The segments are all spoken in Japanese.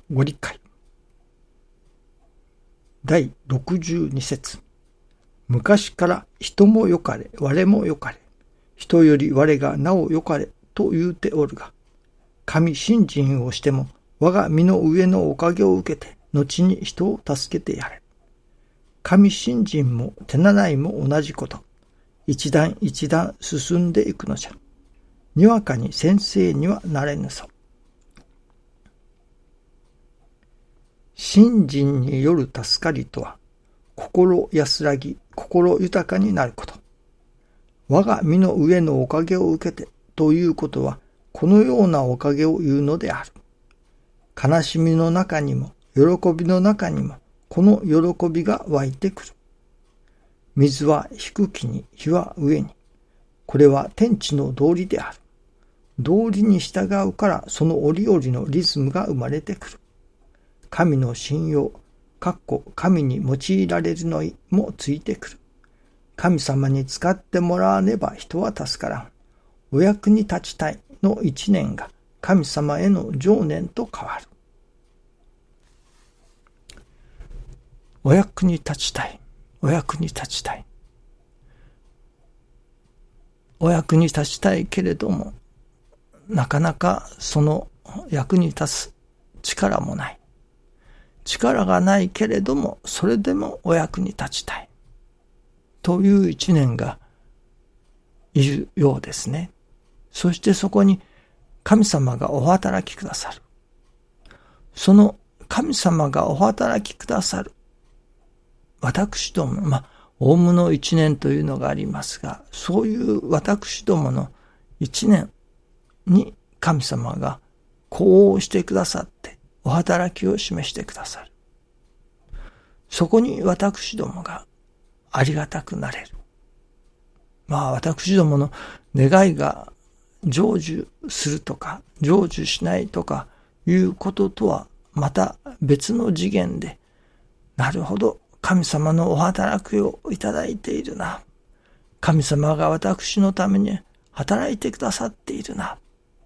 ご理解。第62節。昔から人もよかれ、我もよかれ、人より我がなおよかれと言うておるが、神信心をしても我が身の上のおかげを受けて、後に人を助けてやれ。神信心も手習いも同じこと。一段一段進んでいくのじゃ。にわかに先生にはなれぬぞ。信心による助かりとは、心安らぎ、心豊かになること。我が身の上のおかげを受けてということは、このようなおかげを言うのである。悲しみの中にも、喜びの中にも、この喜びが湧いてくる。水は低きに、火は上に。これは天地の道理である。道理に従うからその折々のリズムが生まれてくる。神の信用、神に用いられるのもついてくる。神様に使ってもらわねば人は助からん。お役に立ちたいの一念が神様への情念と変わる。お役に立ちたい。お役に立ちたい。お役に立ちたいけれども、なかなかその役に立つ力もない。力がないけれども、それでもお役に立ちたい。という一年がいるようですね。そしてそこに神様がお働きくださる。その神様がお働きくださる。私ども、おおむの一年というのがありますが、そういう私どもの一年に神様が呼応してくださって、お働きを示してくださる。そこに私どもがありがたくなれる。私どもの願いが成就するとか、成就しないとかいうこととはまた別の次元で、なるほど、神様のお働きをいただいているな。神様が私のために働いてくださっているな。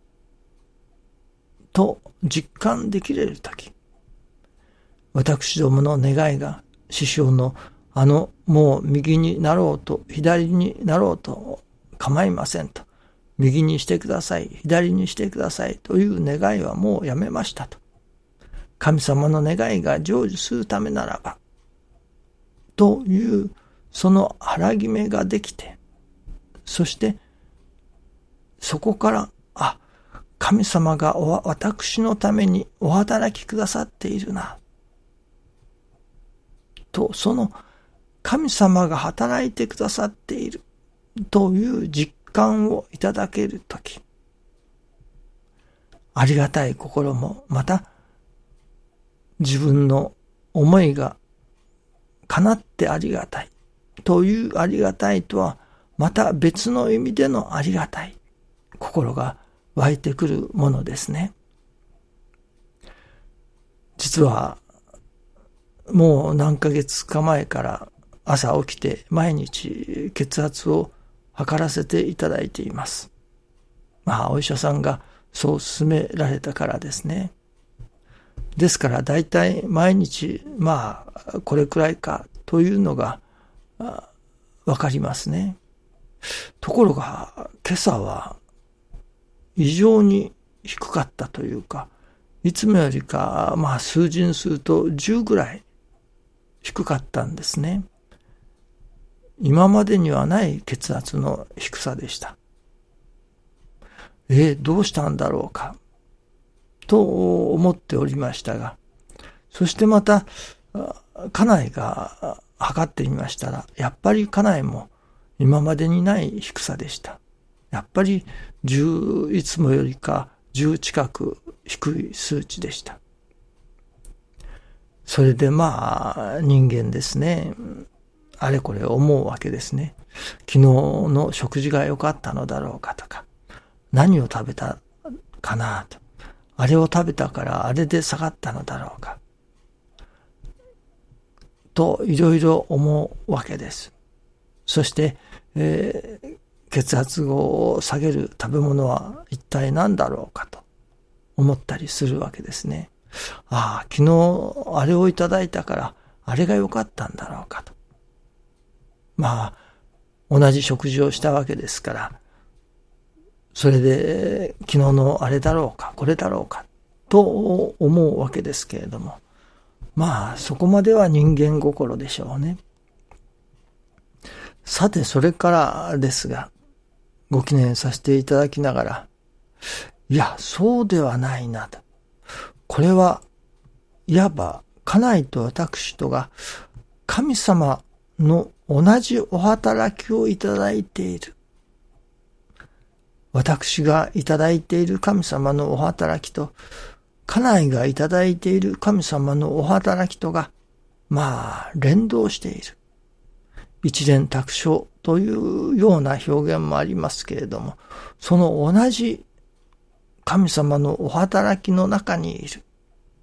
と実感できれるとき、私どもの願いが師匠のもう右になろうと左になろうと構いませんと、右にしてください、左にしてくださいという願いはもうやめましたと。神様の願いが成就するためならばというその腹決めができて、そしてそこから神様が私のためにお働きくださっているなと、その神様が働いてくださっているという実感をいただけるとき、ありがたい心もまた自分の思いが叶ってありがたいというありがたいとはまた別の意味でのありがたい心が湧いてくるものですね。実はもう何ヶ月か前から朝起きて毎日血圧を測らせていただいています。お医者さんがそう勧められたからですね。ですからだいたい毎日これくらいかというのがわかりますね。ところが今朝は異常に低かったというか、いつもよりか数字にすると10ぐらい低かったんですね。今までにはない血圧の低さでした。どうしたんだろうかと思っておりましたが、そしてまた家内が測ってみましたら、やっぱり家内も今までにない低さでした。やっぱり10、いつもよりか10近く低い数値でした。それで人間ですね、あれこれ思うわけですね。昨日の食事が良かったのだろうかとか、何を食べたかなと、あれを食べたからあれで下がったのだろうかといろいろ思うわけです。そして、血圧を下げる食べ物は一体何だろうかと思ったりするわけですね。 ああ、昨日あれをいただいたから、あれが良かったんだろうかと。まあ、同じ食事をしたわけですから、それで昨日のあれだろうか、これだろうか、と思うわけですけれども、まあ、そこまでは人間心でしょうね。さて、それからですが、ご記念させていただきながら、いや、そうではないなと。これは、いわば、家内と私とが、神様の同じお働きをいただいている。私がいただいている神様のお働きと、家内がいただいている神様のお働きとが、まあ、連動している。一蓮托生というような表現もありますけれども、その同じ神様のお働きの中にいる。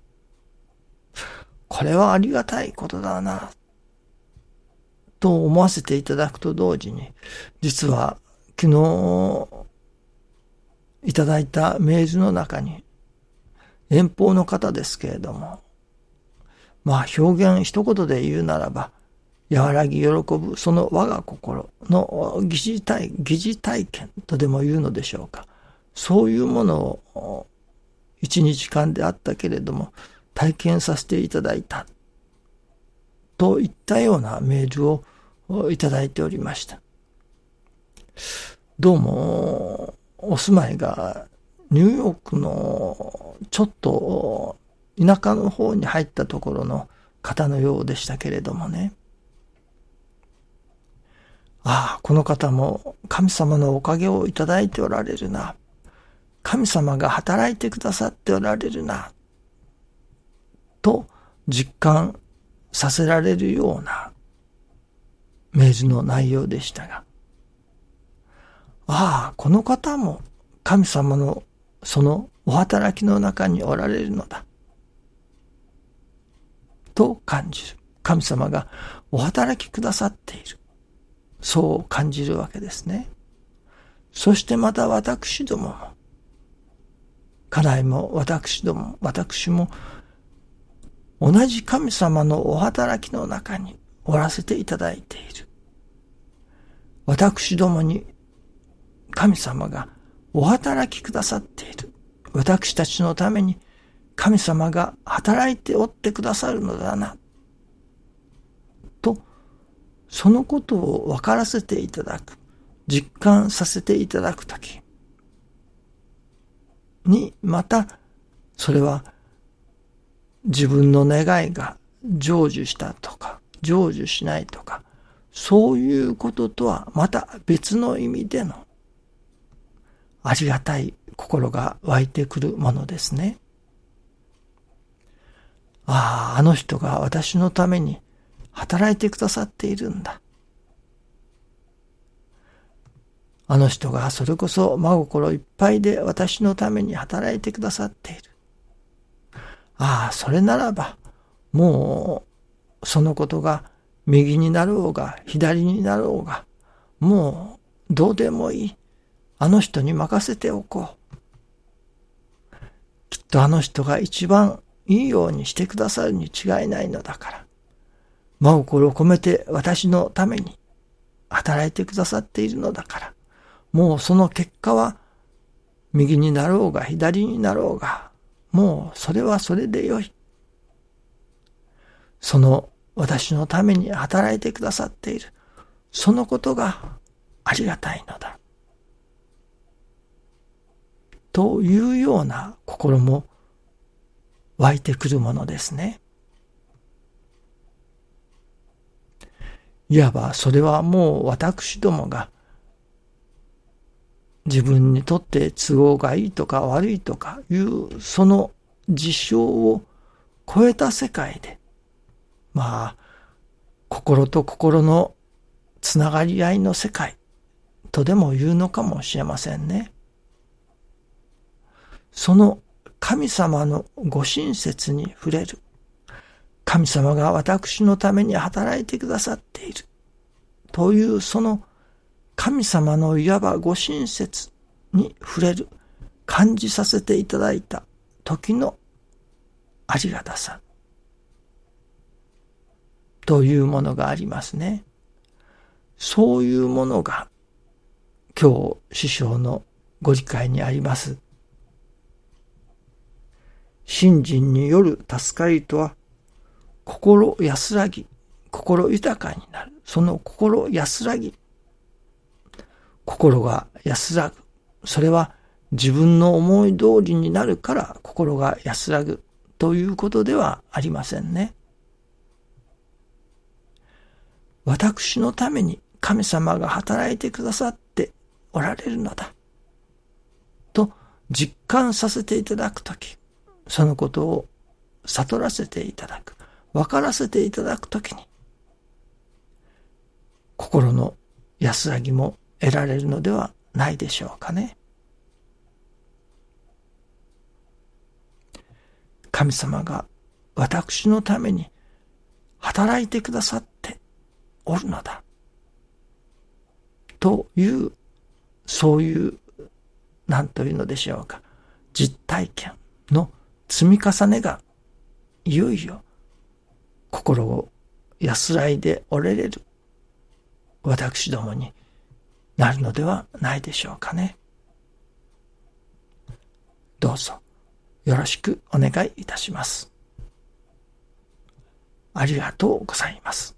これはありがたいことだな、と思わせていただくと同時に、実は昨日いただいたメールの中に、遠方の方ですけれども、まあ表現一言で言うならば、和らぎ喜ぶその我が心の疑似体験とでも言うのでしょうか。そういうものを一日間であったけれども体験させていただいたといったようなメールをいただいておりました。どうもお住まいがニューヨークのちょっと田舎の方に入ったところの方のようでしたけれどもね。ああ、この方も神様のおかげをいただいておられるな。神様が働いてくださっておられるな。と実感させられるようなメールの内容でしたが。ああ、この方も神様のそのお働きの中におられるのだ。と感じる。神様がお働きくださっている。そう感じるわけですね。そしてまた私どもも、家内も私も同じ神様のお働きの中におらせていただいている。私どもに神様がお働きくださっている。私たちのために神様が働いておってくださるのだな。と、そのことを分からせていただく、実感させていただくときに、また、それは自分の願いが成就したとか、成就しないとか、そういうこととはまた別の意味でのありがたい心が湧いてくるものですね。ああ、あの人が私のために働いてくださっているんだ。あの人がそれこそ真心いっぱいで私のために働いてくださっている。ああ、それならば、もうそのことが右になろうが左になろうが、もうどうでもいい。あの人に任せておこう。きっとあの人が一番いいようにしてくださるに違いないのだから。真心を込めて私のために働いてくださっているのだから。もうその結果は右になろうが左になろうが、もうそれはそれでよい。その私のために働いてくださっている。そのことがありがたいのだ。というような心も湧いてくるものですね。いわばそれはもう私どもが自分にとって都合がいいとか悪いとかいうその事象を超えた世界で、まあ心と心のつながり合いの世界とでも言うのかもしれませんね。その神様のご親切に触れる。神様が私のために働いてくださっている。というその神様のいわばご親切に触れる。感じさせていただいた時のありがたさというものがありますね。そういうものが今日師匠のご理解にあります。信心による助かりとは、心安らぎ、心豊かになる。その心安らぎ、心が安らぐ。それは自分の思い通りになるから心が安らぐということではありませんね。私のために神様が働いてくださっておられるのだと実感させていただくとき、そのことを悟らせていただく、分からせていただくときに、心の安らぎも得られるのではないでしょうかね。神様が私のために働いてくださっておるのだという、そういう何というのでしょうか、実体験の積み重ねがいよいよ心を安らいでおられる私どもになるのではないでしょうかね。どうぞよろしくお願いいたします。ありがとうございます。